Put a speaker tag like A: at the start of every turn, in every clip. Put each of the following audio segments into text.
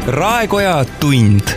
A: Raekoja tund.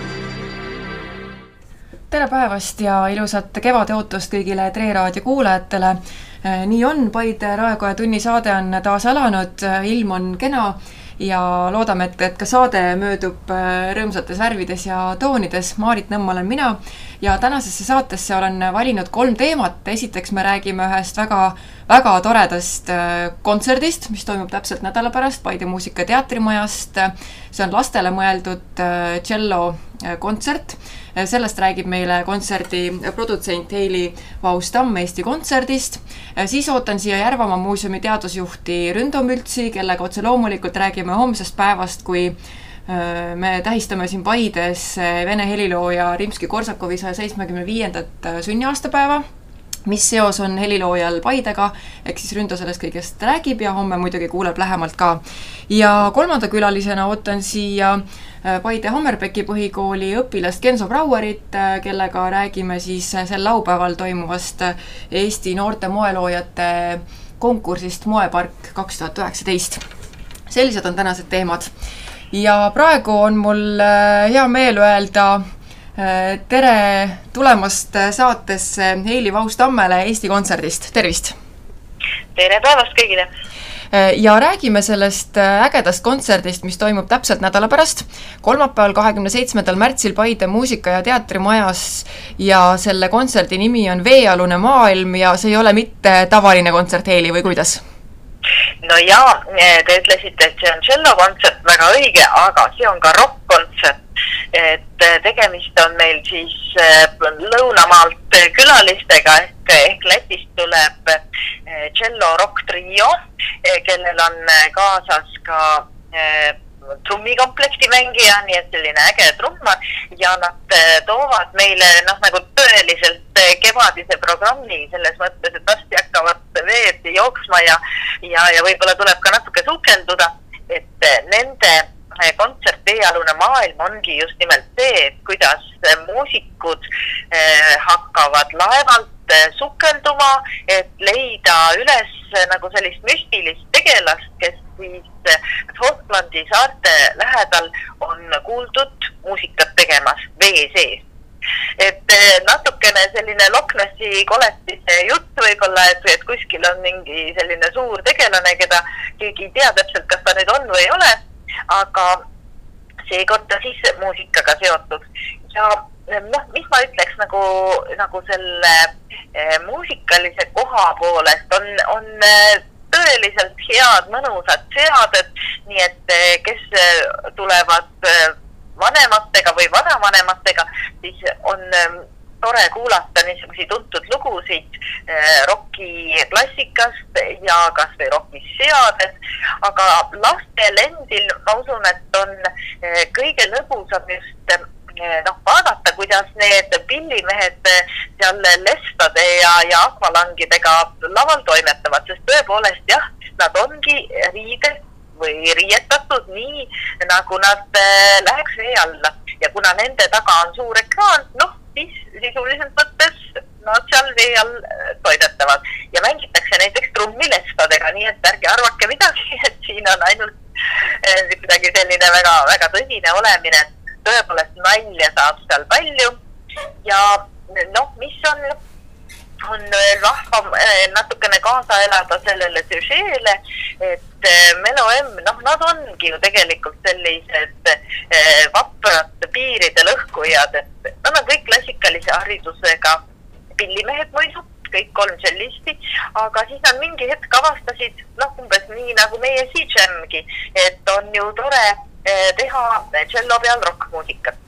B: Tere päevast ja ilusat kevade ootust kõigile Tre Raadio kuulajatele. Nii on, Paide Raekoja tunni saade on taas alanud, ilm on kena ja loodame, et ka saade möödub rõõmsates värvides ja toonides. Maarit Nõmm olen mina ja tänasesse saatesse olen valinud 3 teemat. Esiteks me räägime ühest väga toredast kontserdist, mis toimub täpselt nädala pärast Paide Muusika- ja Teatrimajast. See on lastele mõeldud cello kontsert. Sellest räägib meile kontserdi produtsent Heili Vaus-Tamm Eesti Kontserdist. Siis ootan siia Järvamaa muuseumi teadusjuhti Ründo Mültsi, kellega otse loomulikult räägime homsest päevast, kui me tähistame siin Paides vene helilooja Rimski-Korsakovi 175. sünniaastapäeva. Mis seos on heliloojal Paidega, ehk siis Ründo sellest kõigest räägib ja homme muidugi kuuleb lähemalt ka. Ja 3. külalisena ootan siia Paide Hammerbecki põhikooli õpilast Kenzo Brauerit, kellega räägime siis sel laupäeval toimuvast Eesti noorte moeloojate konkursist Moepark 2019. Sellised on tänased teemad. Ja praegu on mul hea meel öelda tere tulemast saatesse Heili Vaus-Tammele Eesti Kontserdist. Tervist!
C: Tere päevast kõigile!
B: Ja räägime sellest ägedast kontserdist, mis toimub täpselt nädala pärast. Kolmapäeval 27. märtsil Paide Muusika- ja Teatrimajas ja selle kontserdi nimi on Veealune maailm ja see ei ole mitte tavaline kontsert, Heili, või kuidas?
C: No jaa, te ütlesite, et see on cello kontsert, väga õige, aga see on ka rock-kontsert. Et tegemist on meil siis lõunamaalt külalistega ehk Lätist tuleb cello rock trio, kellel on kaasas ka trummikomplekti mängija, nii et selline äge trummar ja nad toovad meile nagu tõeliselt kevadise programmi selles mõttes, et varsti hakkavad veed jooksma ja võib-olla tuleb ka natuke sukelduda, et nende kontsert Veealune maailm ongi just nimelt see, et kuidas muusikud hakkavad laevalt sukelduma, et leida üles nagu sellist müstilist tegelast, kes siis Hotlandi saarte lähedal on kuuldud muusikat tegemas vee sees. Et natukene selline Loch Nessi koletise jutt võib-olla, et kuskil on mingi selline suur tegelane, keda keegi ei tea täpselt, kas ta nüüd on või ei ole, aga seekord ta siis muusikaga seotud. Ja mis ma ütleks nagu selle muusikalise koha poolest on tõeliselt head, mõnusad seaded, nii et kes tulevad vanematega või vanavanematega, siis on tore kuulata niisugusi tuntud lugusid rocki klassikast ja kas või rockis seades, aga lastel endil ma usun, et on kõige lõbusam just vaadata, kuidas need pillimehed seal lestade ja akvalangidega laval toimetavad, sest tõepoolest jah, nad ongi riides või riietatud nii, nagu nad läheks vee alla ja kuna nende taga on suur ekraan, siis sisuliselt võttes nad seal vee all toimetavad ja mängitakse näiteks trummilestadega, nii et ärge arvake midagi, et siin on ainult midagi selline väga tõsine olemine, tõepoolest nalja saab seal palju ja mis on rahva natukene kaasa elada sellele süžeele, et Melo M, nad ongi ju tegelikult sellised vaprad piiride lõhkujad, et nad on kõik klassikalise haridusega pillimehed muidu, kõik 3 tšellisti, aga siis nad mingi hetk avastasid, umbes nii nagu meie CJM-gi, et on ju tore teha cello peal rockmuusikat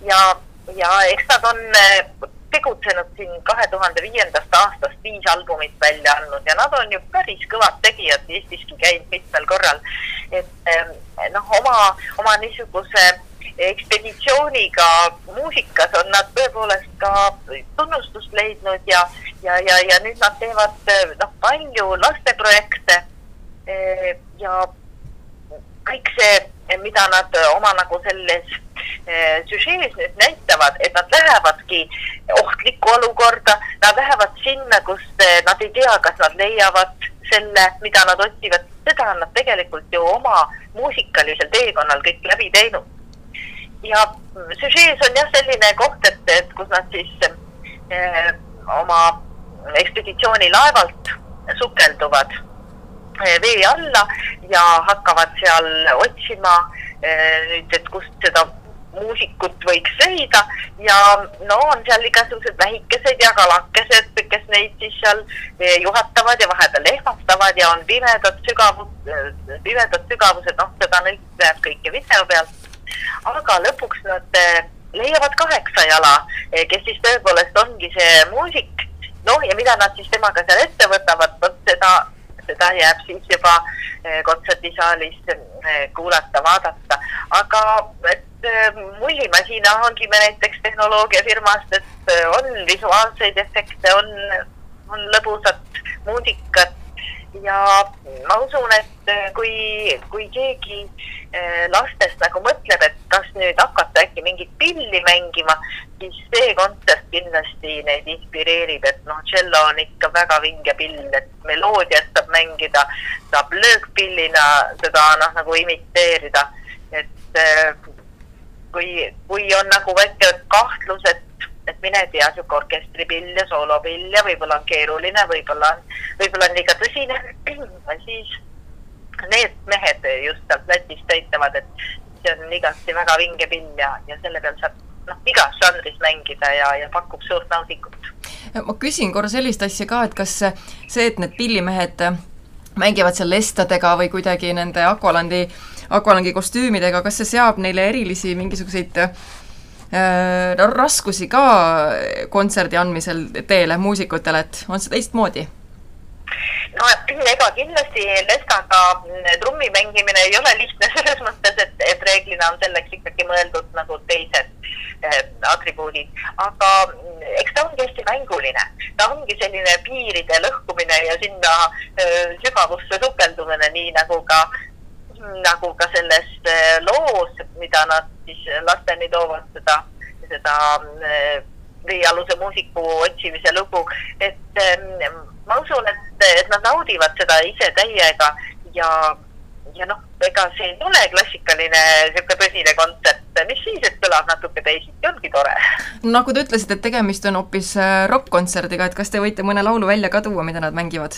C: ja eks nad on tegutsenud siin 2005. aastast 5 albumit välja andnud ja nad on ju päris kõvad tegijad, Eestiski käinud mitmel korral, et oma niisuguse ekspeditsiooniga muusikas on nad tõepoolest ka tunnustust leidnud ja nüüd nad teevad palju lasteprojekte ja kõik see, mida nad oma nagu selles süžees nüüd näitavad, et nad lähevadki ohtlikku olukorda, nad lähevad sinna, kus nad ei tea, kas nad leiavad selle, mida nad otsivad, seda on nad tegelikult ju oma muusikalisel teekonnal kõik läbi teinud. ja süžees on jah selline koht, et kus nad siis oma ekspeditsioonilaevalt sukelduvad vee alla ja hakkavad seal otsima nüüd, et kust seda muusikut võiks leida ja no on seal igasugused vähikesed ja kalakesed, kes neid siis seal juhatavad ja vahepeal ehmastavad ja on pimedad sügavused, noh seda näeb kõike video pealt. Aga lõpuks nad leiavad 8 jala, kes siis tõepoolest ongi see muusik, noh ja mida nad siis temaga seal ette võtavad, seda jääb siis juba kontserdisaalis kuulata, vaadata. Aga mullimasina hangime näiteks tehnoloogiafirmast, et on visuaalseid efekte, on lõbusat muusikat ja ma usun, et kui keegi lastest nagu mõtleb, et kas nüüd hakata äkki mingit pilli mängima, siis see kontsert kindlasti neid inspireerib, et noh, cello on ikka väga vinge pill, et meloodiat saab mängida, saab löökpillina seda nagu imiteerida, et kui on nagu väike kahtlus, et mine tea, siuke orkestripill ja soolopill ja võib-olla on keeruline, võib-olla on liiga tõsine, siis need mehed just sealt Lätist täitavad, et see on igasti väga vinge pill ja selle peal saab igas žanris mängida ja pakub suurt naudikut.
B: Ma küsin korra sellist asja ka, et kas see, et need pillimehed mängivad seal lestadega või kuidagi nende akvalangi kostüümidega, kas see seab neile erilisi mingisuguseid raskusi ka kontserdi andmisel teele muusikutele, et on see teistmoodi?
C: No ega kindlasti lestaga trummi mängimine ei ole lihtne selles mõttes, et reeglina on selleks ikkagi mõeldud nagu teised atribuudid, aga eks ta ongi hästi mänguline. Ta ongi selline piiride lõhkumine ja sinna sügavusse sukeldumine, nii nagu ka selles loos, mida nad siis lasteni toovad seda veealuse muusiku otsimise lugu, et ma usun, et nad naudivad seda ise täiega ja noh, ega see ei ole klassikaline siuke tõsine kontsert, mis siis, et kõlab natuke teisiti, ongi tore.
B: Nagu te ütlesite, et tegemist on hoopis rock-kontserdiga, et kas te võite mõne laulu välja ka tuua, mida nad mängivad?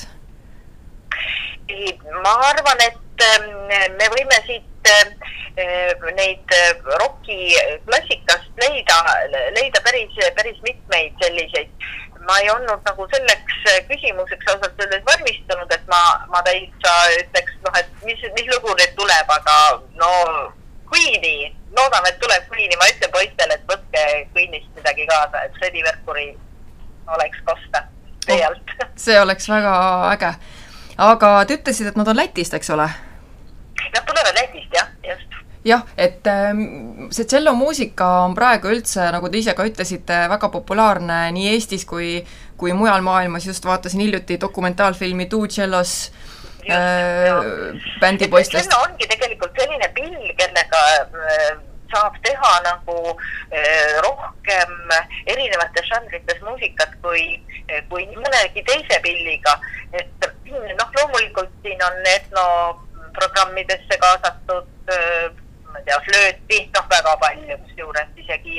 C: Ma arvan, et me võime siit neid rocki klassikast leida päris mitmeid selliseid. Ma ei olnud nagu selleks küsimuseks ausalt öeldes valmistunud, et ma täitsa ütleks, et mis lugu nüüd tuleb, aga no Queeni, loodame, et tuleb Queeni, ma ütlen poistele, et võtke Queenist midagi kaasa, et Freddie Mercury oleks kosta teelt.
B: See oleks väga äge. Aga te ütlesid, et nad on Lätist, eks ole?
C: Nad tulevad Lätist, jah, just.
B: Jah, et see cello muusika on praegu üldse, nagu te ise ka ütlesite, väga populaarne nii Eestis kui mujal maailmas. Just vaatasin hiljuti dokumentaalfilmi Two Cellos bändipoistest.
C: Cello ongi tegelikult selline pill, kellega saab teha nagu rohkem erinevates žanrites muusikat kui mõnegi teise pilliga. Et noh, loomulikult siin on etnoprogrammidesse kaasatud flööti, väga palju juures isegi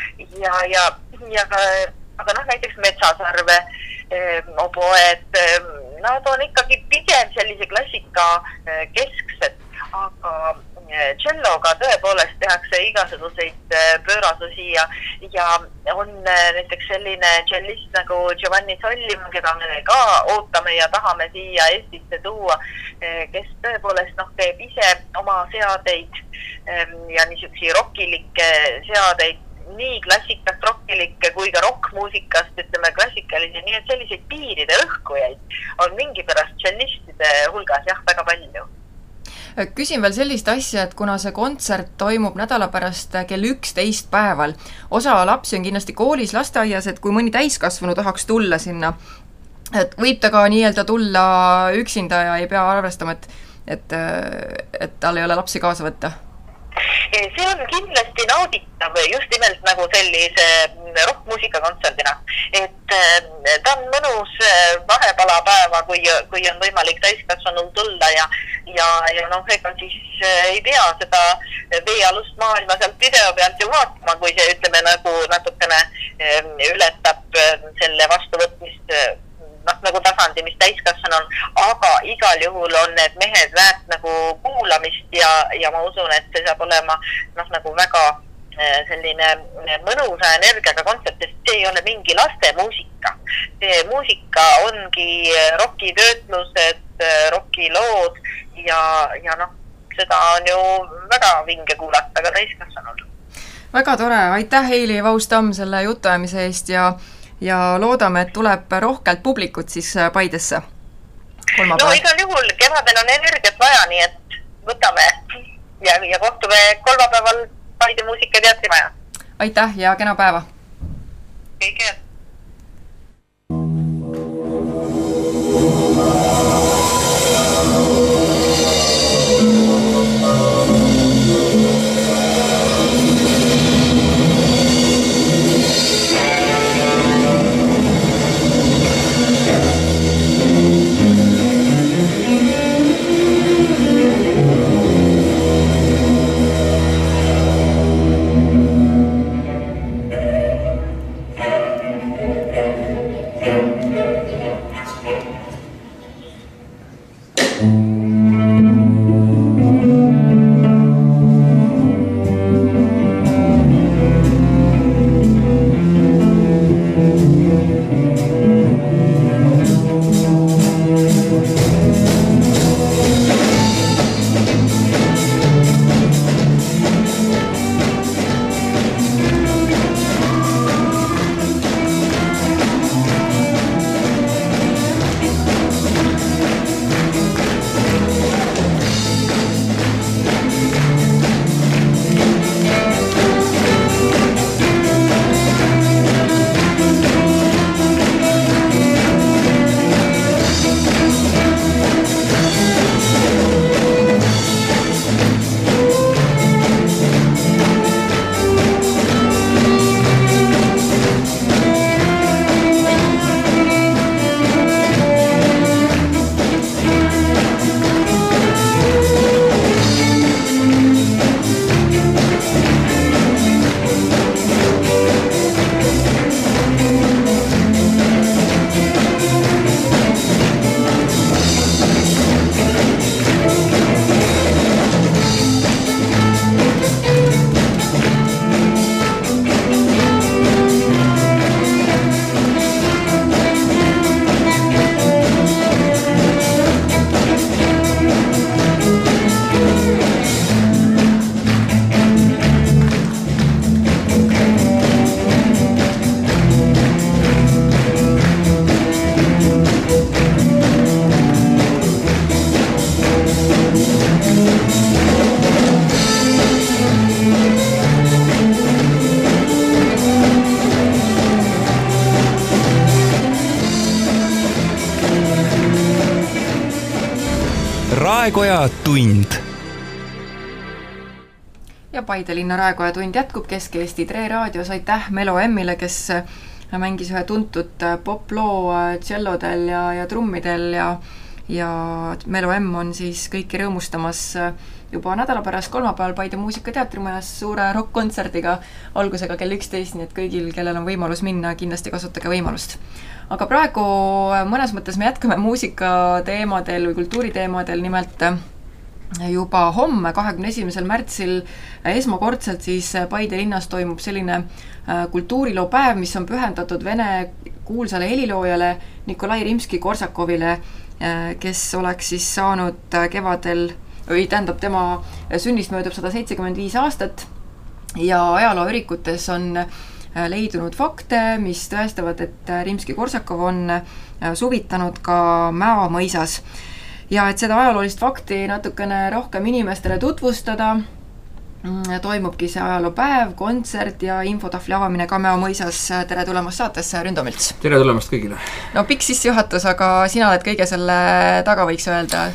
C: aga noh, näiteks metsasarve, oboed, nad on ikkagi pigem sellise klassika kesksed, aga celloga tõepoolest tehakse igasuguseid pöörasusi ja on näiteks selline cellist nagu Giovanni Sollim, keda me ka ootame ja tahame siia Eestisse tuua, kes tõepoolest teeb ise oma seadeid ja niisugusi rokkilikke seadeid, nii klassikast rokkilikke kui ka rokkmuusikast, ütleme klassikalisi, nii et selliseid piiride lõhkujaid on mingi pärast cellistide hulgas väga palju.
B: Küsin veel sellist asja, et kuna see kontsert toimub nädala pärast kell 11 päeval, osa lapsi on kindlasti koolis, lasteaias, et kui mõni täiskasvanu tahaks tulla sinna, et võib ta ka nii-öelda tulla üksinda ja ei pea arvestama, et tal ei ole lapsi kaasa võtta?
C: see on kindlasti nauditav just nimelt nagu sellise rockmuusikakontserdina, et ta on mõnus vahepalapäeva, kui on võimalik täiskasvanul tulla ja ega siis ei pea seda veealust maailma sealt video pealt ju vaatama, kui see ütleme nagu natukene ületab selle vastuvõtmist nagu tasandi, mis täiskasvan on, aga igal juhul on need mehed väärt nagu kuulamist ja ma usun, et see saab olema nagu väga selline mõnusa energiaga kontsert, sest see ei ole mingi laste muusika. See muusika ongi rokitöötlused, rokilood ja seda on ju väga vinge kuulata ka täiskasvanul.
B: Väga tore, aitäh Heili Vaus-Tamm selle jutuajamise eest ja loodame, et tuleb rohkelt publikut siis Paidesse kolmapäeval.
C: No igal juhul kevadel on energiat vaja, nii et võtame ja kohtume kolmapäeval Paide muusikateatri maja.
B: Aitäh ja kena päeva!
C: Kõige!
A: Raekoja tund.
B: Ja Paide linna Raekoja tund jätkub Kesk-Eesti Tre raadios. Aitäh Melo Emmile, kes mängis ühe tuntud poploo tšellodel ja trummidel ja Melo Emm on siis kõiki rõõmustamas juba nädala pärast kolmapäeval Paide muusikateatrimajas suure rock-kontserdiga algusega kell 11, nii et kõigil, kellel on võimalus minna, kindlasti kasutage võimalust. Aga praegu mõnes mõttes me jätkame muusikateemadel või kultuuriteemadel, nimelt juba homme, 21. märtsil esmakordselt siis Paide linnas toimub selline kultuuriloopäev, mis on pühendatud vene kuulsale heliloojale Nikolai Rimski-Korsakovile, kes oleks siis saanud kevadel, või tähendab tema sünnist möödub 175 aastat ja ajalooürikutes on leidunud fakte, mis tõestavad, et Rimski-Korsakov on suvitanud ka Mäo mõisas. Ja et seda ajaloolist fakti natukene rohkem inimestele tutvustada, toimubki see ajaloopäev, kontsert ja infotahvli avamine ka Mäo mõisas. Tere tulemast saatesse, Ründo Milts!
D: Tere tulemast kõigile!
B: No pikk sissejuhatus, aga sina oled kõige selle taga, võiks öelda.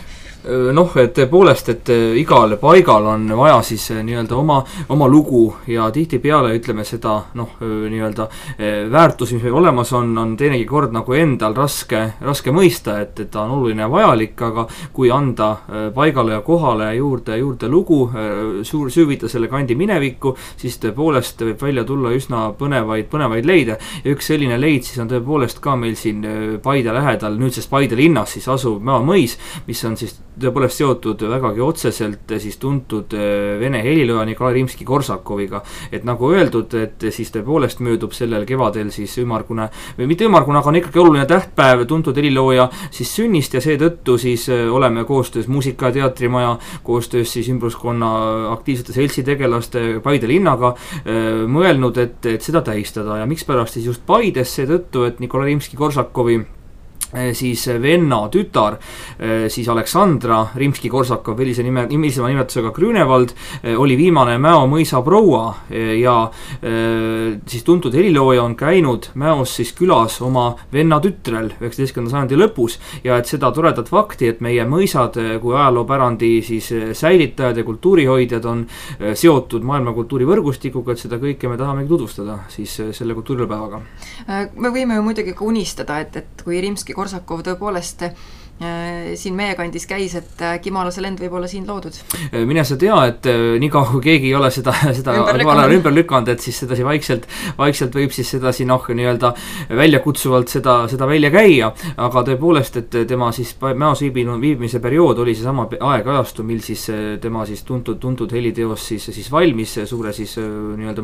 A: Noh, et tõepoolest, et igal paigal on vaja siis nii-öelda oma lugu ja tihtipeale ütleme seda nii-öelda väärtus, mis meil olemas on teinegi kord nagu endal raske mõista, et ta on oluline ja vajalik, aga kui anda paigale ja kohale juurde lugu, süüvida selle kandi minevikku, siis tõepoolest võib välja tulla üsna põnevaid leide ja üks selline leid siis on tõepoolest ka meil siin Paide lähedal, nüüdses Paide linnas siis asuv Mäo mõis, mis on siis tõepoolest seotud vägagi otseselt siis tuntud vene helilooja Nikolai Rimski-Korsakoviga. Et nagu öeldud, et siis tõepoolest möödub sellel kevadel siis ümmargune, või mitte ümmargune, aga on ikkagi oluline tähtpäev tuntud helilooja siis sünnist ja seetõttu siis oleme koostöös Muusika- ja teatrimaja, koostöös siis ümbruskonna aktiivsete seltsitegelaste Paide linnaga mõelnud, et seda tähistada ja mikspärast siis just Paides seetõttu, et Nikolai Rimski-Korsakovi siis venna tütar, siis Aleksandra Rimski-Korsakov, hilisema nimetusega Grünewald, oli viimane Mäo mõisa proua ja siis tuntud helilooja on käinud Mäos siis külas oma venna tütrel 19. sajandi lõpus ja et seda toredat fakti, et meie mõisad kui ajaloopärandi siis säilitajad ja kultuurihoidjad on seotud maailma kultuurivõrgustikuga, et seda kõike me tahamegi tutvustada siis selle kultuuripäevaga.
B: Me võime ju muidugi ka unistada, et kui Rimski-Korsakov tõepoolest siin meie kandis käis, et Kimalase lend võib olla siin loodud.
A: Mine sa tea, et nii kaua kui keegi ei ole seda ümber lükanud, et siis sedasi vaikselt võib siis sedasi nii-öelda väljakutsuvalt seda välja käia, aga tõepoolest, et tema siis Mäos viibimise periood oli seesama aegajastu, mil siis tema siis tuntud heliteos siis valmis suure siis nii-öelda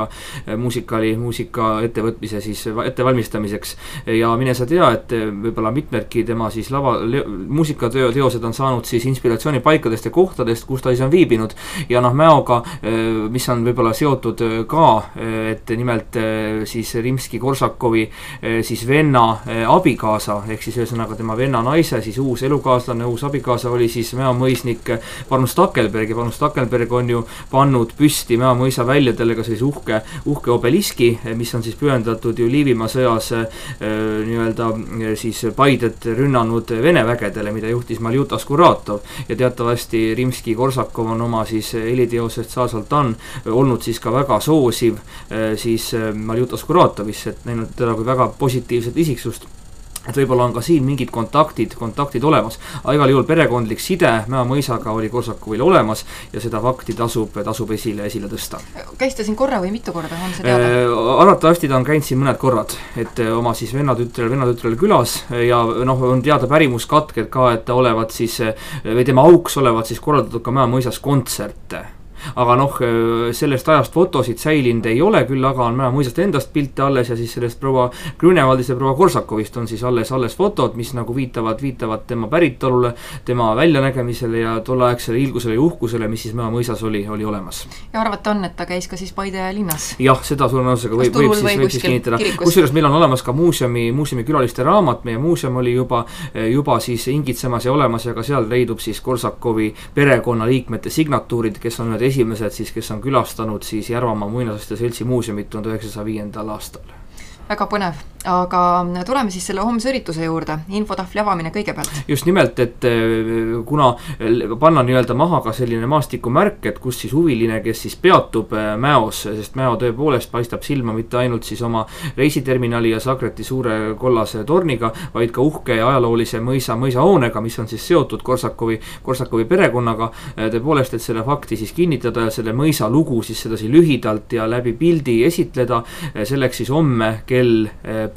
A: muusika ettevõtmise siis ettevalmistamiseks ja mine sa tea, et võib-olla mitmedki tema siis muusikateosed on saanud siis inspiratsiooni paikadest ja kohtadest, kus ta siis on viibinud ja Mäoga, mis on võib-olla seotud ka, et nimelt siis Rimski-Korsakovi siis venna abikaasa, ehk siis ühesõnaga tema venna naise siis uus elukaaslane, uus abikaasa oli siis Mäo mõisnik Parnus Takelberg ja Parnus Takelberg on ju pannud püsti Mäo mõisa väljadele ka sellise uhke obeliski, mis on siis pühendatud ju Liivimaa sõjas nii-öelda siis Paidet rünnanud Vene vägedele, mida juhtis Maljutas Kuratov ja teatavasti Rimski-Korsakov on oma siis heliteosest Tsar Sultan olnud siis ka väga soosiv siis Maljutas Kuratovisse, et näinud teda kui väga positiivset isiksust. Et võib-olla on ka siin mingid kontaktid olemas. Aga igal juhul perekondlik side Mäo mõisaga oli Korsakovil olemas ja seda fakti tasub esile tõsta.
B: Käis ta siin korra või mitu korda, on see teada?
A: Arvatavasti ta on käinud siin mõned korrad, et oma siis vennatütrel külas ja on teada pärimuskatked ka, et ta olevat siis, või tema auks olevat siis korraldatud ka Mäo mõisas kontserte. Aga sellest ajast fotosid säilinud ei ole, küll aga on Mäo mõisast endast pilte alles ja siis sellest proua Grünewaldist ja proua Korsakovist on siis alles fotod, mis nagu viitavad tema päritolule, tema väljanägemisele ja tolleaegsele ilgusele ja uhkusele, mis siis Mäo mõisas oli olemas.
B: Ja arvata on, et ta käis ka siis Paide linnas?
A: Jah, seda suurenäosusega võib siis kinnitada. Kusjuures meil on olemas ka muuseumi külaliste raamat, meie muuseum oli juba siis ingitsemas ja olemas ja ka seal leidub siis Korsakovi perekonna liikmete signatuurid, kes on esimesed siis, kes on külastanud siis Järvamaa muinasasjade seltsi muuseumit 1905. aastal.
B: Väga põnev, aga tuleme siis selle homse ürituse juurde, infotahvli avamine kõigepealt.
A: Just nimelt, et kuna panna nii-öelda maha ka selline maastikumärk, et kus siis huviline, kes siis peatub Mäos, sest Mäo tõepoolest paistab silma mitte ainult siis oma reisiterminali ja Sagreti suure kollase torniga, vaid ka uhke ja ajaloolise mõisahoonega, mis on siis seotud Korsakovi perekonnaga. Tõepoolest, et selle fakti siis kinnitada ja selle mõisa lugu siis sedasi lühidalt ja läbi pildi esitleda, selleks siis homme kell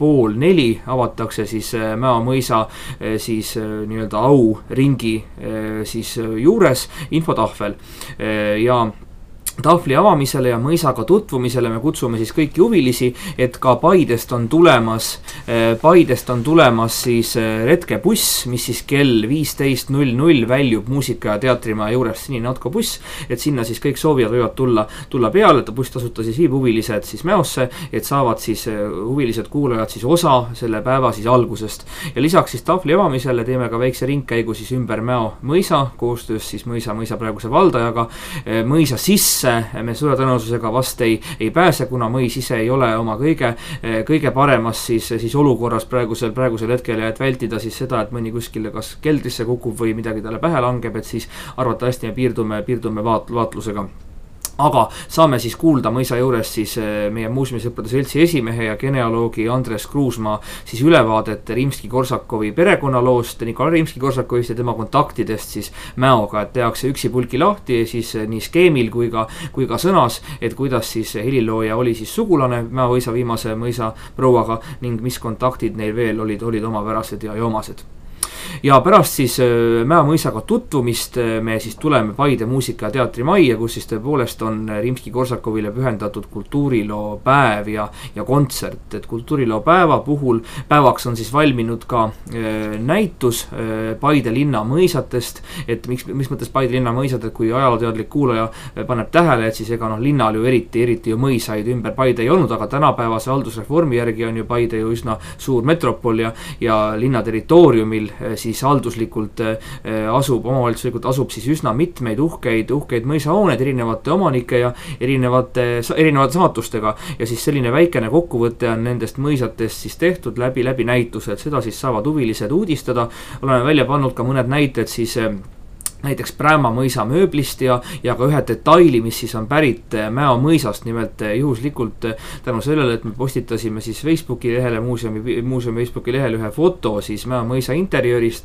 A: 3:30 avatakse siis Mäo mõisa siis nii-öelda auringi siis juures infotahvel ja tahvli avamisele ja mõisaga tutvumisele me kutsume siis kõiki huvilisi, et ka Paidest on tulemas siis retkebuss, mis siis kell 15:00 väljub Muusika- ja teatrimaja juures, sinine autobuss, et sinna siis kõik soovijad võivad tulla peale, et buss tasuta siis viib huvilised siis Mäosse, et saavad siis huvilised kuulajad siis osa selle päeva siis algusest. Ja lisaks siis tahvli avamisele teeme ka väikse ringkäigu siis ümber Mäo mõisa, koostöös siis mõisa praeguse valdajaga, mõisa sisse me suure tõenäosusega vast ei pääse, kuna mõis ise ei ole oma kõige paremas siis olukorras praegusel hetkel, ja et vältida siis seda, et mõni kuskile kas keldrisse kukub või midagi talle pähe langeb, et siis arvatavasti me piirdume vaatlusega. Aga saame siis kuulda mõisa juures siis meie Muuseumisõprade seltsi esimehe ja genealoogi Andres Kruusmaa siis ülevaadet Rimski-Korsakovi perekonnaloost, Nikolai Rimski-Korsakovist ja tema kontaktidest siis Mäoga, et tehakse üksipulgi lahti siis nii skeemil kui ka sõnas, et kuidas siis helilooja oli siis sugulane Mäo-Õisa viimase mõisa prouaga ning mis kontaktid neil veel olid omapärased ja omased. Ja pärast siis Mäo-Mõisaga tutvumist me siis tuleme Paide muusika- ja teatrimajja, kus siis tõepoolest on Rimski-Korsakovile pühendatud kultuuriloo päev ja kontsert. Et kultuuriloo päevaks on siis valminud ka näitus Paide linna mõisatest, et miks mõttes Paide linna mõisad, et kui ajalooteadlik kuulaja paneb tähele, et siis ega linnal ju eriti ju mõisaid ümber Paide ei olnud, aga tänapäevase haldusreformi järgi on ju Paide ju üsna suur metropol ja linna territooriumil siis halduslikult omavalitsuslikult asub siis üsna mitmeid uhkeid mõisahooneid erinevate omanike ja erinevate saatustega, ja siis selline väikene kokkuvõte on nendest mõisatest siis tehtud läbi näituse, et seda siis saavad huvilised uudistada. Oleme välja pannud ka mõned näited siis näiteks Prääma mõisa mööblist ja ka ühe detaili, mis siis on pärit Mäo mõisast, nimelt juhuslikult tänu sellele, et me postitasime siis Facebooki lehele, muuseumi Facebooki lehel ühe foto siis Mäo mõisa interjöörist,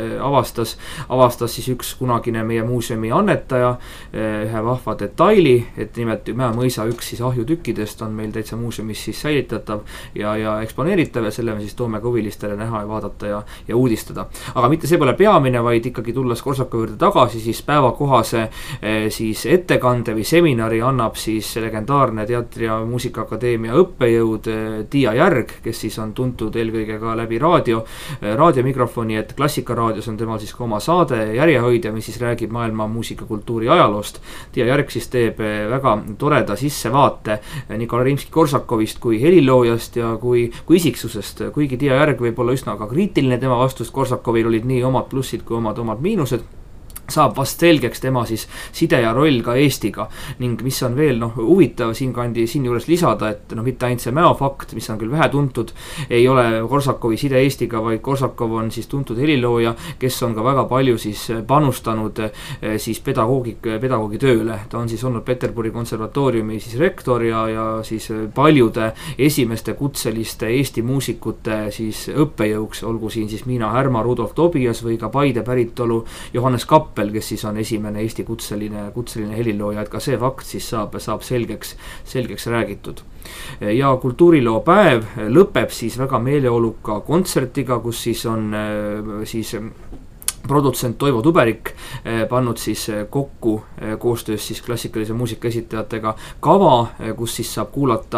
A: avastas siis üks kunagine meie muuseumi annetaja ühe vahva detaili, et nimelt Mäo mõisa üks siis ahjutükkidest on meil täitsa muuseumis siis säilitatav ja eksponeeritav, ja selle me siis toome ka huvilistele näha ja vaadata ja uudistada. Aga mitte see pole peamine, vaid ikkagi tulles Korsakovi juurde tagasi, siis päevakohase siis ettekande või seminari annab siis legendaarne Teatri- ja Muusikaakadeemia õppejõud Tiia Järg, kes siis on tuntud eelkõige ka läbi raadiomikrofoni, et Klassikaraadios on temal siis ka oma saade Järjehoidja, mis siis räägib maailma muusikakultuuri ajaloost. Tiia Järg siis teeb väga toreda sissevaate Nikolai Rimski-Korsakovist kui heliloojast ja kui isiksusest, kuigi Tiia Järg võib olla üsna ka kriitiline tema vastust, Korsakovil olid nii omad plussid kui omad miinused, saab vast selgeks tema siis side ja roll ka Eestiga, ning mis on veel huvitav siin juures lisada, et mitte ainult see Mäo fakt, mis on küll vähe tuntud, ei ole Korsakovi side Eestiga, vaid Korsakov on siis tuntud helilooja, kes on ka väga palju siis panustanud siis pedagoogi tööle. Ta on siis olnud Peterburi konservatooriumi siis rektor ja siis paljude esimeste kutseliste Eesti muusikute siis õppejõuks, olgu siin siis Miina Härma, Rudolf Tobias või ka Paide päritolu Johannes Kapp, kes siis on esimene Eesti kutseline helilooja, et ka see fakt siis saab selgeks räägitud. Ja kultuuriloo päev lõpeb siis väga meeleoluka kontsertiga, kus siis on siis produtsent Toivo Tuberik pannud siis kokku koostöös siis klassikalise muusika esitajatega kava, kus siis saab kuulata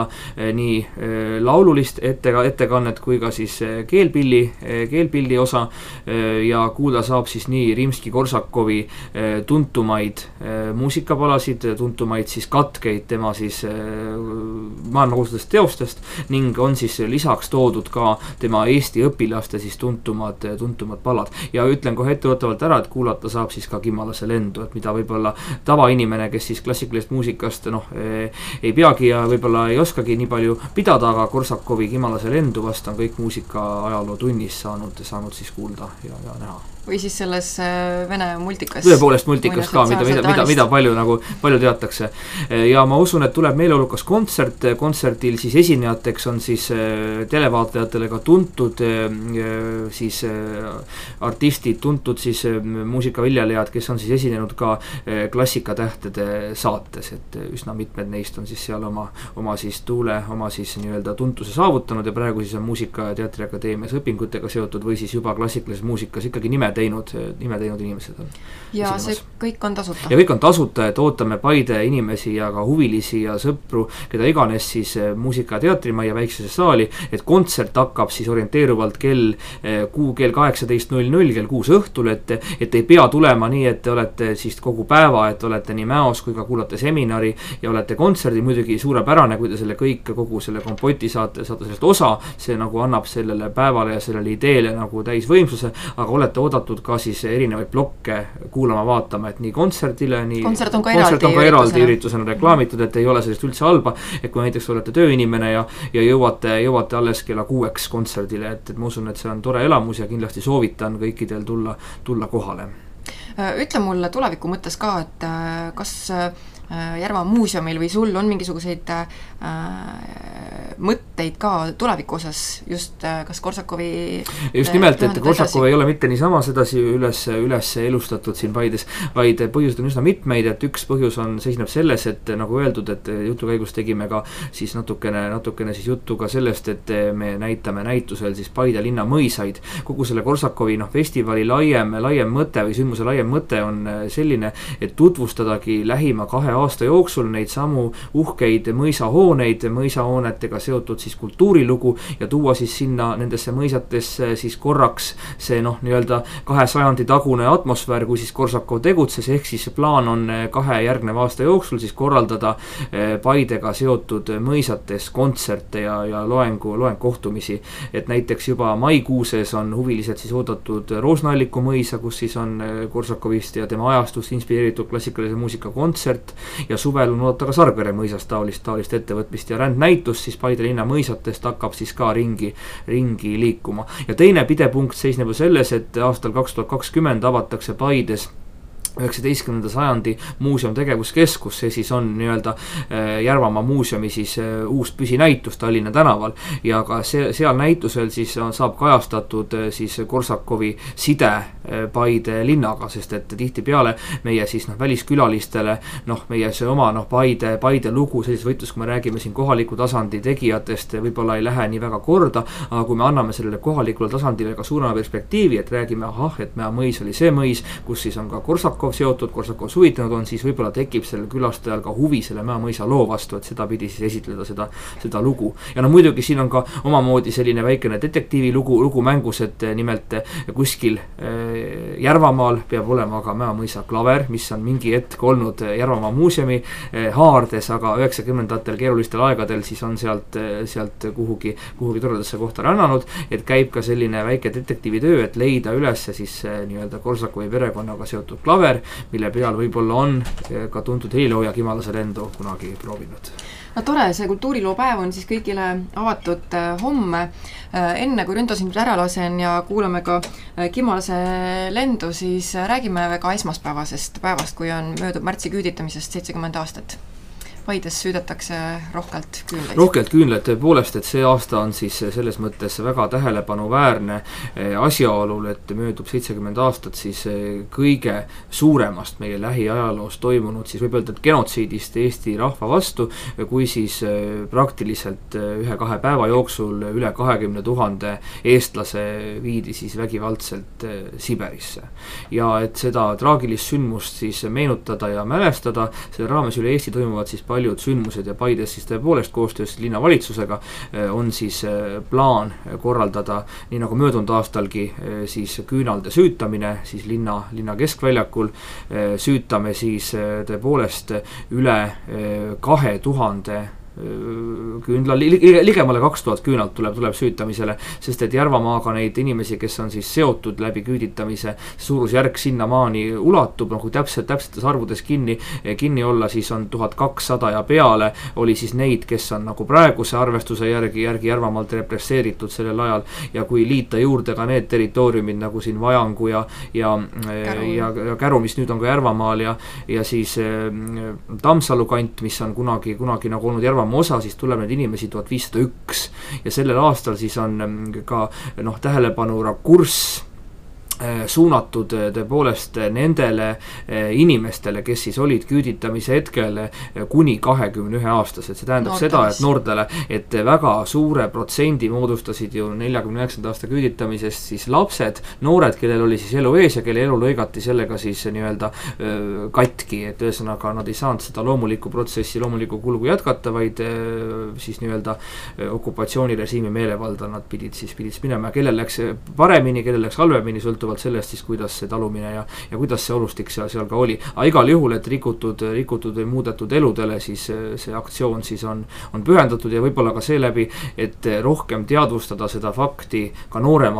A: nii laululist ettekannet kui ka siis keelpilli osa, ja kuulda saab siis nii Rimski-Korsakovi tuntumaid muusikapalasid, tuntumaid siis katkeid tema siis maailmakuulsatest teostest, ning on siis lisaks toodud ka tema Eesti õpilaste siis tuntumad pallad. Ja ütlen kohe etteotavalt ära, et kuulata saab siis ka Kimmalase lendu, et mida võib-olla tavainimene, kes siis klassikalisest muusikast ei peagi ja võib-olla ei oskagi nii palju pidada, aga Korsakovi Kimmalase lendu vast on kõik muusika ajaloo tunnis saanud siis kuulda ja näha.
B: Või siis selles vene multikas.
A: Tõepoolest multikas ka, mida palju teatakse. Ja ma usun, et tuleb meeleolukas kontsertil siis esinejateks on siis televaatajatele ka tuntud siis artistid, tuntud siis muusikaviljelejad, kes on siis esinenud ka Klassikatähtede saates, et üsna mitmed neist on siis seal oma siis tuule, oma siis nii-öelda tuntuse saavutanud ja praegu siis on Muusika- ja Teatriakadeemias õpingutega seotud või siis juba klassikalises muusikas ikkagi nime teinud inimesed on.
B: Ja see kõik on tasuta.
A: Ja kõik on tasuta, et ootame Paide inimesi ja ka huvilisi ja sõpru, keda iganes siis Muusika- ja Teatrimajja väiksesse saali, et kontsert hakkab siis orienteeruvalt kell 18.00, kell 6 õhtul, et ei pea tulema nii, et te olete siis kogu päeva, et olete nii Mäos kui ka kuulate seminari ja olete kontserdi, muidugi suurepärane, kui te kogu selle kompoti saate sellest osa, see annab sellele päevale ja sellele ideele täisvõimsuse, aga olete oodatud oodatud ka siis erinevaid blokke kuulama-vaatama, et nii kontserdile, nii
B: kontsert on ka
A: eraldi üritusena reklaamitud, et ei ole sellist üldse halba, et kui näiteks olete tööinimene ja jõuate alles kella 6 kontserdile, et ma usun, et see on tore elamus ja kindlasti soovitan kõikidel tulla kohale.
B: Ütle mulle tuleviku mõttes ka, et kas Järva muuseumil või sul on mingisuguseid mõtteid ka tuleviku osas just kas Korsakovi
A: just nimelt, et Korsakov ei ole mitte niisama sedasi üles elustatud siin Paides, vaid põhjused on üsna mitmeid, et üks põhjus seisneb selles, et nagu öeldud, et jutu käigus tegime ka siis natukene siis juttu ka sellest, et me näitame näitusel siis Paide linna mõisaid. Kogu selle Korsakovi festivali laiem mõte või sündmuse laiem mõte on selline, et tutvustadagi lähima 2 aasta jooksul neid samu uhkeid mõisahoonetega seotud siis kultuurilugu ja tuua siis sinna nendesse mõisatesse siis korraks see nii-öelda 2 sajandi tagune atmosfäär, kui siis Korsakov tegutses, ehk siis plaan on 2 järgneva aasta jooksul siis korraldada Paidega seotud mõisates kontserte ja loengkohtumisi, et näiteks juba maikuuses on huvilised siis oodatud Roosna-Alliku mõisa, kus siis on Korsakovist ja tema ajastust inspireeritud klassikalise muusika kontsert ja suvel on oodata ka Sargvere mõisas taolist ettevõtmist ja rändnäitus siis Paide linna mõisatest hakkab siis ka ringi liikuma. Ja teine pidepunkt seisneb selles, et aastal 2020 avatakse Paides 19. sajandi muuseum tegevuskeskus, see siis on nii-öelda Järvamaa muuseumi siis uus püsinäitus Tallinna tänaval ja ka seal näitusel siis saab kajastatud siis Korsakovi side Paide linnaga, sest et tihtipeale meie siis väliskülalistele meie see oma Paide lugu sellises võitlus, kui me räägime siin kohaliku tasandi tegijatest, võib-olla ei lähe nii väga korda, aga kui me anname sellele kohalikule tasandile ka suurema perspektiivi, et räägime, et Mäe mõis oli see mõis, kus siis on ka Korsakov seotud, Korsakov suvitanud on, siis võib-olla tekib sellel külastajal ka huvi selle Mäe mõisa loo vastu, et seda pidi siis esitleda seda lugu. Ja muidugi siin on ka omamoodi selline väikene detektiivi lugu mängus, et nimelt kuskil Järvamaal peab olema ka Mäe mõisa klaver, mis on mingi hetk olnud Järvamaa muuseumi haardes, aga 90-ndatel keerulistel aegadel siis on sealt kuhugi toredasse kohta rännanud, et käib ka selline väike detektiivitöö, et leida üles siis nii-öelda Korsakovi perekonnaga seotud klaver, mille peal võib-olla on ka tuntud helilooja Kimala Serendo kunagi proovinud.
B: No tore, see kultuuriloopäev on siis kõigile avatud homme. Enne kui Rünto sind ära lasen ja kuulame ka Kimalase lendu, siis räägime ka esmaspäevasest päevast, kui on möödub märtsi küüditamisest 70 aastat. Paides süüdatakse rohkelt küünlaid,
A: tõepoolest, et see aasta on siis selles mõttes väga tähelepanuväärne asjaolul, et möödub 70 aastat siis kõige suuremast meie lähiajaloos toimunud, siis võib öelda, et genotsiidist Eesti rahva vastu, kui siis praktiliselt 1-2 päeva jooksul üle 20 000 eestlase viidi siis vägivaldselt Siberisse. Ja et seda traagilist sündmust siis meenutada ja mälestada, selle raames üle Eesti toimuvad siis paljud sündmused ja Paides siis tõepoolest koostöös linnavalitsusega on siis plaan korraldada, nii nagu möödunud aastalgi, siis küünalde süütamine siis linna keskväljakul. Süütame siis tõepoolest üle 2000 küünla, ligemale 2000 küünalt tuleb süütamisele, sest et Järvamaaga neid inimesi, kes on siis seotud läbi küüditamise, suurusjärk sinnamaani ulatub, kui täpsetes arvudes kinni olla, siis on 1200 ja peale oli siis neid, kes on nagu praeguse arvestuse järgi Järvamaalt represseeritud sellel ajal ja kui liita juurde ka need territooriumid nagu siin Vajangu ja Käru, mis nüüd on ka Järvamaal ja siis Tammsalu kant, mis on kunagi nagu olnud Järvamaal osa, siis tuleb neid inimesi 1501 ja sellel aastal siis on ka tähelepanu rakurss suunatud tõepoolest nendele inimestele, kes siis olid küüditamise hetkel kuni 21-aastased. See tähendab seda, et noortele, et väga suure protsendi moodustasid ju 49. aasta küüditamisest siis lapsed, noored, kellel oli siis elu ees ja kelle elu lõigati sellega siis nii-öelda katki, et ühesõnaga nad ei saanud seda loomulikku protsessi, loomulikku kulgu jätkata, vaid siis nii-öelda okupatsioonirežiimi meelevalda nad pidid minema, kellel läks paremini, kellel läks halvemini, sõltuvalt sellest siis, kuidas see talumine ja kuidas see olustik seal ka oli. Aga igal juhul, et rikutud või muudetud eludele, siis see aktsioon siis on pühendatud ja võib-olla ka seeläbi, et rohkem teadvustada seda fakti ka nooremale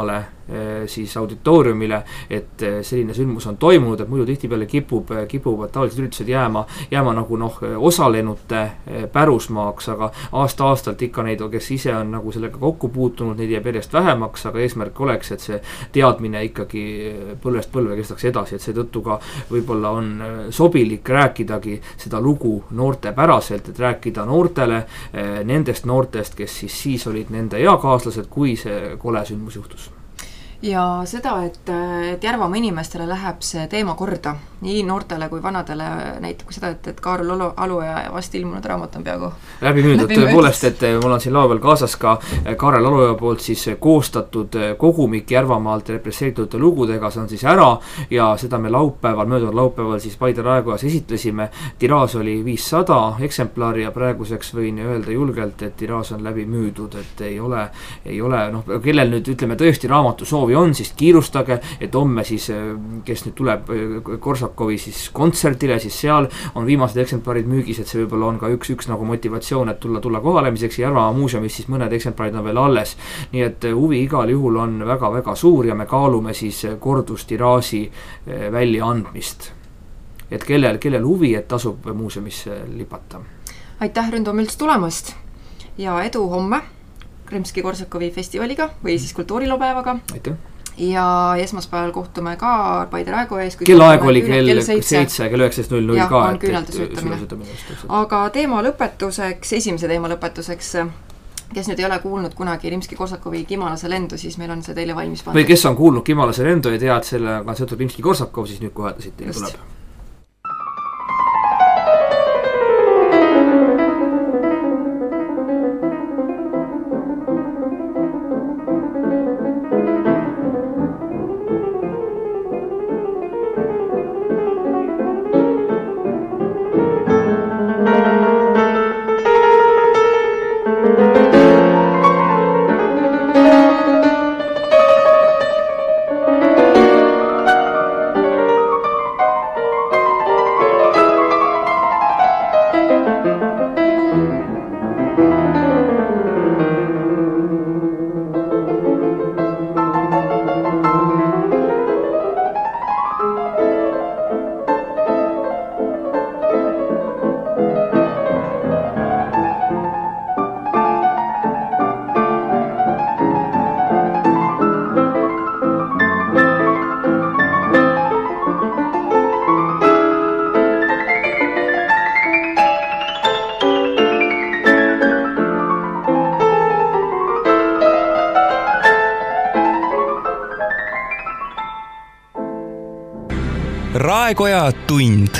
A: siis auditooriumile, et selline sündmus on toimunud, et muidu tihtipeale kipuvad taolised üritused jääma nagu osalenute pärusmaaks, aga aasta-aastalt ikka neid, kes ise on nagu sellega kokku puutunud, neid jääb järjest vähemaks, aga eesmärk oleks, et see teadmine ikkagi põlvest põlve kestaks edasi, et seetõttu ka võib-olla on sobilik rääkidagi seda lugu noortepäraselt, et rääkida noortele nendest noortest, kes siis olid nende eakaaslased, kui see kole sündmus juhtus.
B: Ja seda, et Järvamaa inimestele läheb see teema korda, nii noortele kui vanadele, näitab seda, et Kaarel Aluoja vast ilmunud raamat on peaaegu
A: läbi müüdud, tõepoolest, et mul on siin laua peal kaasas ka Kaarel Aluoja poolt siis koostatud kogumik Järvamaalt represseeritud lugudega, see on siis ära ja seda me möödunud laupäeval siis Paide Raekojas esitlesime. Tiraas oli 500 eksemplari ja praeguseks võin öelda julgelt, et tiraas on läbi müüdud, et ei ole kellel nüüd ütleme tõesti raamatu soovi on, siis kiirustage, et homme siis, kes nüüd tuleb Korsakovi siis kontserdile, siis seal on viimased eksemplarid müügis, et see võib-olla on ka üks nagu motivatsioon, et tulla kohalemiseks ja Järvamaa muuseumis siis mõned eksemplarid on veel alles. Nii et huvi igal juhul on väga-väga suur ja me kaalume siis kordustiraaži väljaandmist. Et kellel huvi, et tasub muuseumisse lipata.
B: Aitäh, Ründo Mülts tulemast ja edu homme Kremski-Korsakovi festivaliga või siis kultuurilopäevaga.
A: Aitäh.
B: Ja esmaspäeval kohtume ka Paide Raekoja ees.
A: Kellaaeg oli kell 7, kell 19.00
B: ja,
A: ka.
B: On küünaldusütamine. Aga esimese teema lõpetuseks, kes nüüd ei ole kuulnud kunagi Rimski-Korsakovi Kimalase lendu, siis meil on see teile valmis pandud.
A: Või kes on kuulnud Kimalase lendu ja tea, et selle on seotud Rimski-Korsakov, siis nüüd kohe siit teile tuleb.
D: Raekoja tund.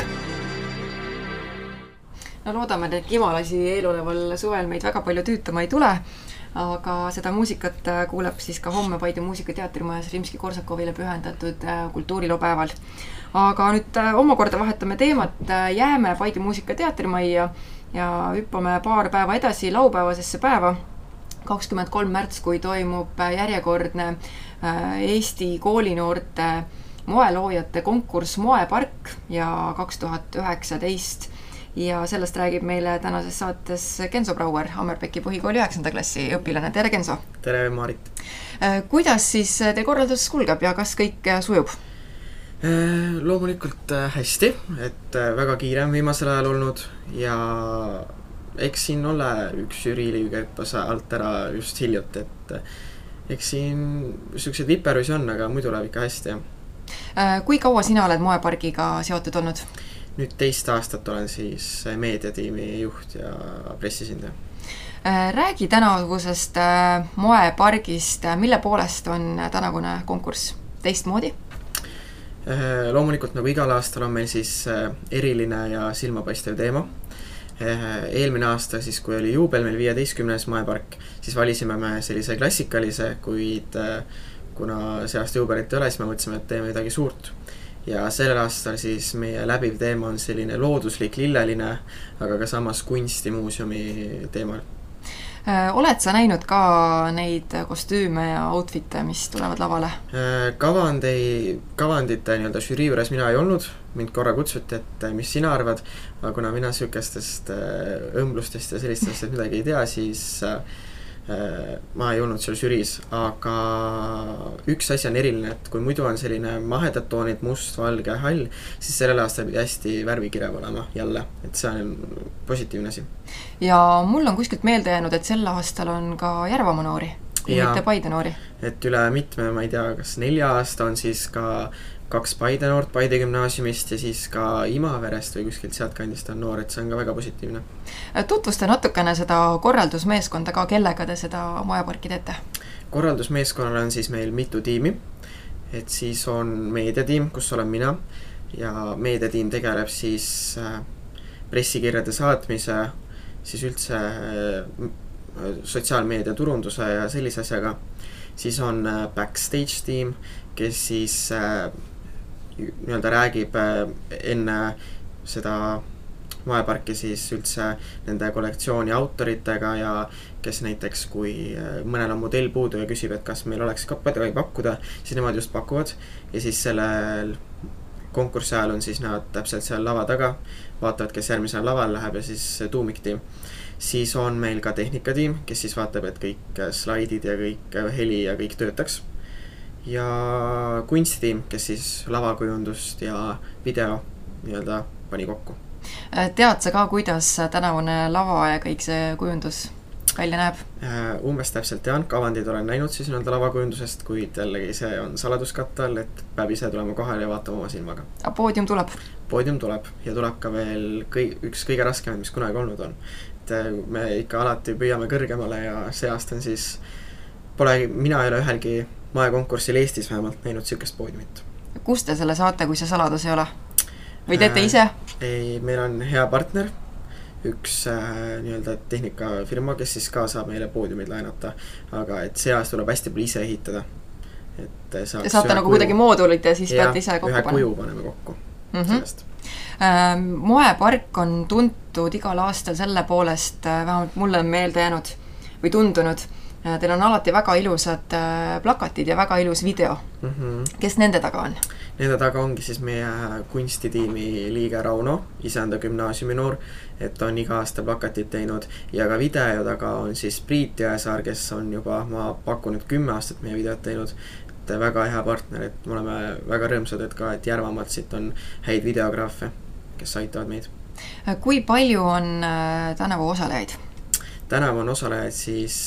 B: No loodame, et Kimalasi eeloleval suvel meid väga palju tüütama ei tule, aga seda muusikat kuuleb siis ka homme Paide muusikateatrimajas Rimski-Korsakovile pühendatud kultuurilopäeval. Aga nüüd omakorda vahetame teemat, jääme Paide muusikateatrimajja ja hüppame paar päeva edasi laupäevasesse päeva, 23. märts, kui toimub järjekordne Eesti koolinoorte moeloojate konkurss Moepark ja 2019 ja sellest räägib meile tänases saates Genso Brauer, Ammerpeki põhikooli 9. klassi õpilane. Tere, Genso!
E: Tere, Maarit!
B: Kuidas siis teie korraldus kulgeb ja kas kõik sujub?
E: Loomulikult hästi, et väga kiire on viimasel ajal olnud ja eks siin ole üks žüriiliga kerpas alt ära just hiljut, et eks siin sellised viperusi on, aga muidu läheb ikka hästi.
B: Kui kaua sina oled Moepargiga seotud olnud?
E: Nüüd 2 aastat olen siis meediatiimi juht ja pressisindaja.
B: Räägi tänavusest Moepargist, mille poolest on tänavune konkurss teistmoodi?
E: Loomulikult nagu igal aastal on meil siis eriline ja silmapaistev teema. Eelmine aasta siis, kui oli juubel meil 15. Moepark, siis valisime me sellise klassikalise, kuid kuna see aasta juubelit ei ole, siis me mõtlesime, et teeme midagi suurt. Ja sellel aastal siis meie läbiv teema on selline looduslik, lilleline, aga ka samas kunstimuuseumi teemal.
B: Oled sa näinud ka neid kostüüme ja outfit'e, mis tulevad lavale?
E: Kavandite nii-öelda žürii juures mina ei olnud, mind korra kutsuti, et mis sina arvad, aga kuna mina sükestest õmblustest ja sellistest midagi ei tea, siis ma ei olnud seal žüriis, aga üks asi on eriline, et kui muidu on selline mahedad toonid, must, valge, hall, siis sellel aastal pidi hästi värvikirev olema jälle, et see on positiivne asi.
B: Ja mul on kuskilt meelde jäänud, et sel aastal on ka Järvamaa noori ja mitte Paide noori.
E: Et üle mitme, ma ei tea, kas 4 aasta on siis ka 2 Paide noort Paide gümnaasiumist ja siis ka Imaverest või kuskilt sealt kandist on noor, et see on ka väga positiivne.
B: Tutvusta natukene seda korraldusmeeskonda ka, kellega te seda majaparki teete?
E: Korraldusmeeskonnal on siis meil mitu tiimi, et siis on meediatiim, kus olen mina ja meediatiim tegeleb siis pressikirjade saatmise, siis üldse sotsiaalmeedia turunduse ja sellise asjaga. Siis on backstage tiim, kes siis nii-öelda räägib enne seda majaparki siis üldse nende kollektsiooni autoritega ja kes näiteks, kui mõnel on modell puudu ja küsib, et kas meil oleks kappadega pakkuda, siis nemad just pakuvad ja siis sellel konkursi ajal on siis nad täpselt seal lava taga, vaatavad, kes järgmisel laval läheb ja siis tuumiktiim. Siis on meil ka tehnikatiim, kes siis vaatab, et kõik slaidid ja kõik heli ja kõik töötaks. Ja kunstitiim, kes siis lavakujundust ja video nii-öelda pani kokku.
B: Tead sa ka, kuidas tänavune lava ja kõik see kujundus välja näeb?
E: Umbes täpselt tean, kavandid olen näinud siis nii-öelda lavakujundusest, kuid jällegi see on saladuskatte all, et peab ise tulema kohale ja vaatama oma silmaga.
B: A poodium tuleb?
E: Poodium tuleb ja tuleb ka veel üks kõige raskemaid, mis kunagi olnud on. Et me ikka alati püüame kõrgemale ja see aasta on siis mina ei ole ühelgi majakonkursil Eestis vähemalt näinud siukest poodiumit.
B: Kus te selle saate, kui see saladus ei ole? Või teete ise?
E: Ei, meil on hea partner, üks nii-öelda tehnikafirma, kes siis ka saab meile poodiumid laenata, aga et see aasta tuleb hästi palju ise ehitada.
B: Te saate nagu kuidagi moodulit ja siis peate ise kokku
E: ühe kuju paneme kokku sellest.
B: Moepark on tuntud igal aastal selle poolest, vähemalt mulle on meelde jäänud või tundunud. Teil on alati väga ilusad plakatid ja väga ilus video. Kes nende taga on?
E: Nende taga ongi siis meie kunstitiimi liige Rauno, Isanda gümnaasiumi noor, et on iga aasta plakatit teinud ja ka video taga on siis Priit Jõesaar, kes on juba, ma pakun nüüd 10 aastat meie videot teinud, et väga hea partner, et me oleme väga rõõmsad, et ka et Järvamaalt siit on häid videograafe, kes aitavad meid.
B: Kui palju on tänavu osalejaid?
E: Tänavu on osalejaid siis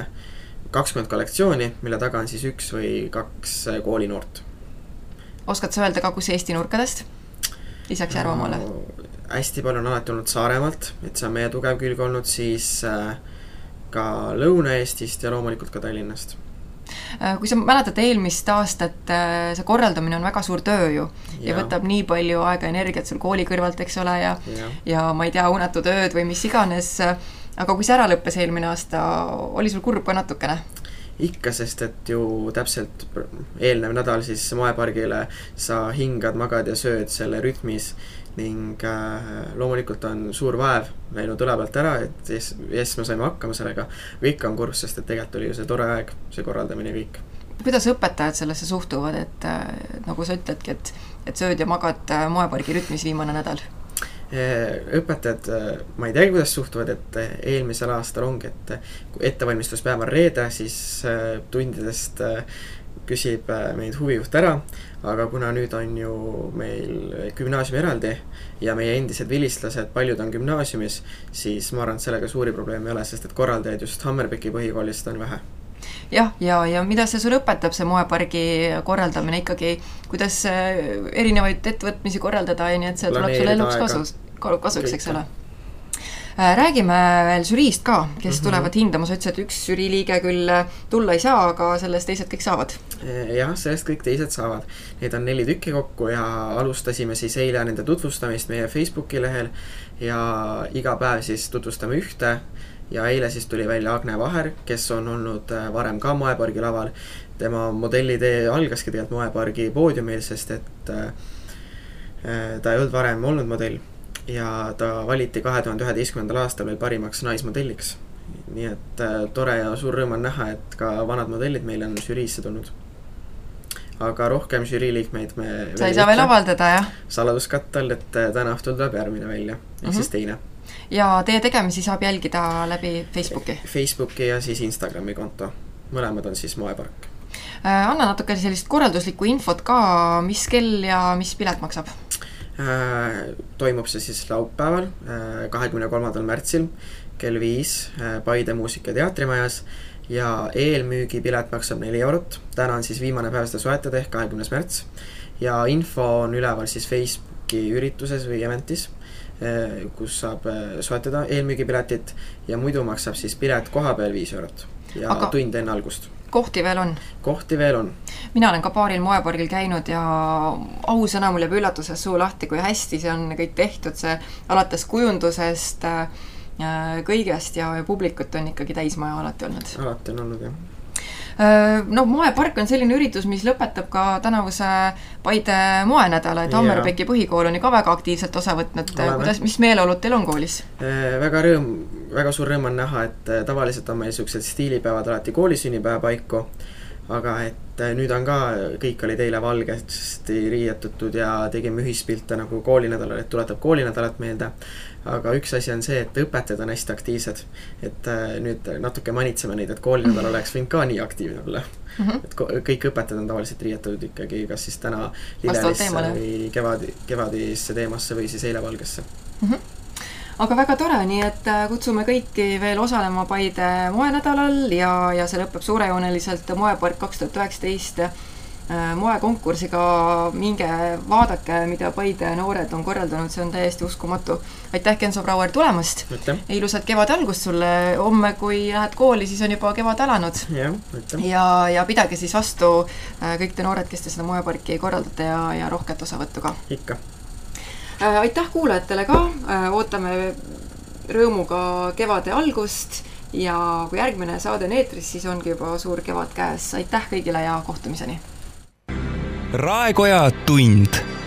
E: 20 kollektsiooni, mille taga on siis 1 või 2 koolinoort.
B: Oskad sa öelda ka, kus Eesti nurkadest? Lisaks Järvamaale?
E: Hästi palju on alati olnud Saaremaalt, et see on meie tugev külg olnud, siis ka Lõuna-Eestist ja loomulikult ka Tallinnast.
B: Kui sa mäletad eelmist aastat, see korraldamine on väga suur töö ju ja võtab nii palju aega energiat sul kooli kõrvalt, eks ole, ja ma ei tea, unetud ööd või mis iganes, aga kui see ära lõppes eelmine aasta, oli sul kurb ka natukene?
E: Ikka, sest et ju täpselt eelnev nädal siis moepargile sa hingad, magad ja sööd selle rütmis ning loomulikult on suur vaev läinud õle pealt ära, et yes, me saime hakkama sellega. Kõik on kurb, sest et tegelikult oli ju see tore aeg, see korraldamine kõik.
B: Kuidas õpetajad sellesse suhtuvad, et nagu sa ütledki, et sööd ja magad moepargi rütmis viimane nädal?
E: Õpetajad, ma ei tea, kuidas suhtuvad, et eelmisel aastal ongi, et kui ettevalmistuspäev on reede, siis tundidest küsib meid huvijuht ära, aga kuna nüüd on ju meil gümnaasiumi eraldi ja meie endised vilistlased, paljud on gümnaasiumis, siis ma arvan, et sellega suuri probleeme ei ole, sest et korraldajaid just Hammerbecki põhikoolist on vähe.
B: Jah, ja mida see sul õpetab, see moepargi korraldamine ikkagi, kuidas erinevaid ettevõtmisi korraldada ja nii, et see tuleb sulle eluks kasuks, eks ole. Räägime veel žüriist ka, kes tulevad hindama, sa ütlesid, et üks žüriiliige küll tulla ei saa, aga sellest teised kõik saavad.
E: Jah, sellest kõik teised saavad. Neid on 4 tükki kokku ja alustasime siis eile nende tutvustamist meie Facebooki lehel ja iga päev siis tutvustame ühte ja eile siis tuli välja Agne Vaher, kes on olnud varem ka moepargi laval. Tema modellitee algaski tegelikult moepargi poodiumil, sest et ta ei olnud varem olnud modell ja ta valiti 2011. aastal veel parimaks naismodelliks. Nii et tore ja suur rõõm on näha, et ka vanad modellid meil on žüriisse tulnud. Aga rohkem žüriiliikmeid me
B: sa ei saa veel avaldada, jah?
E: Saladuskatte all, et täna õhtul tuleb järgmine välja, ehk siis teine.
B: ja teie tegemisi saab jälgida läbi Facebooki?
E: Facebooki ja siis Instagrami konto. Mõlemad on siis Moepark.
B: Anna natuke sellist korralduslikku infot ka, mis kell ja mis pilet maksab?
E: Toimub see siis laupäeval, 23. märtsil kell 5 Paide Muusika- ja Teatrimajas ja eelmüügipilet maksab 4 €. Täna on siis viimane päev seda soetada ehk 20. märts ja info on üleval siis Facebooki ürituses või eventis, kus saab soetada eelmüügipiletit ja muidu maksab siis pilet koha peal 5 € ja tund enne algust.
B: Kohti veel on?
E: Kohti veel on.
B: Mina olen ka paaril moepargil käinud ja ausõna mul jääb üllatuses suu lahti, kui hästi see on kõik tehtud, see alates kujundusest kõigest ja publikut on ikkagi täismaja alati olnud.
E: Alati on olnud, jah.
B: No moepark on selline üritus, mis lõpetab ka tänavuse Paide moenädala, et Hammerpeki põhikool on ka väga aktiivselt osa võtnud. Mis meeleolud teil on koolis?
E: Väga suur rõõm on näha, et tavaliselt on meil sellised stiilipäevad alati koolisünnipäeva paiku, aga et nüüd on ka, kõik olid eile valgesti riietutud ja tegime ühispilte nagu koolinädalal, et tuletab koolinädalat meelde. Aga üks asi on see, et õpetajad on hästi aktiivsed, et nüüd natuke manitseme neid, et koolinädal oleks võinud ka nii aktiivne olla. Et kõik õpetajad on tavaliselt riietunud ikkagi, kas siis täna lilelisse või kevadisse teemasse või siis eile valgesse.
B: Aga väga tore, nii et kutsume kõiki veel osalema Paide moenädalal ja see lõpeb suurejooneliselt Moepark 2019 moekonkursiga. Minge vaadake, mida Paide noored on korraldanud, see on täiesti uskumatu. Aitäh, Kenzo Brauer, tulemast! Ilusat kevade algust sulle! Homme, kui lähed kooli, siis on juba kevad alanud. Ja pidage siis vastu kõik te noored, kes te seda moeparki korraldate ja rohket osavõttu ka. Ikka! Aitäh kuulajatele ka, ootame rõõmuga kevade algust ja kui järgmine saade on eetris, siis ongi juba suur kevad käes. Aitäh kõigile ja kohtumiseni!
D: Raekoja tund